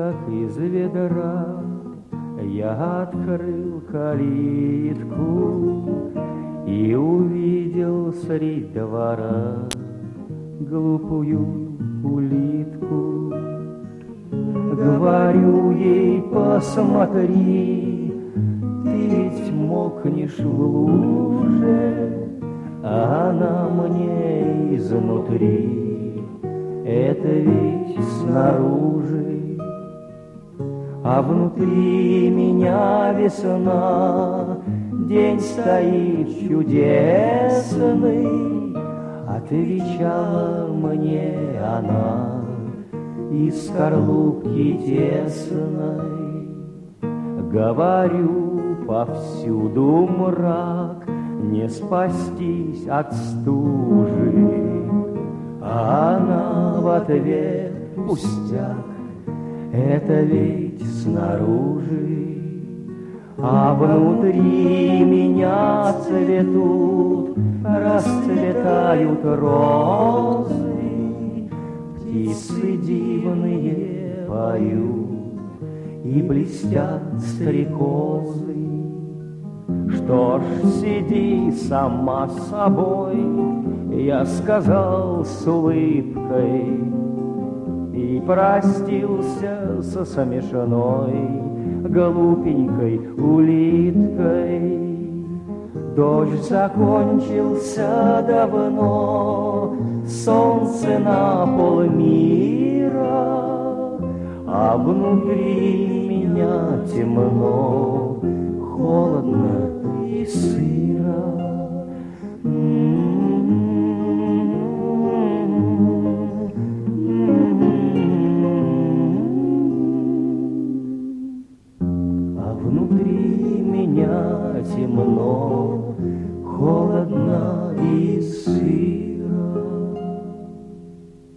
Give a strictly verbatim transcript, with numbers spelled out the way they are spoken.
как из ведра, я открыл калитку и увидел средь двора глупую улитку. Говорю ей: посмотри, ты ведь мокнешь в луже, а она мне изнутри, это ведь снаружи. А внутри меня весна, день стоит чудесный, отвечала мне она из скорлупки тесной. Говорю: повсюду мрак, не спастись от стужи, а она в ответ: пустяк, это ведь снаружи. А внутри меня цветут, расцветают розы, птицы дивные поют и блестят стрекозы. Что ж, сиди сама с собой, я сказал с улыбкой, и простился со смешной глупенькой улиткой. Дождь закончился давно, солнце на полмира, а внутри меня темно, холодно и сыро. А внутри меня темно, холодно и сыро.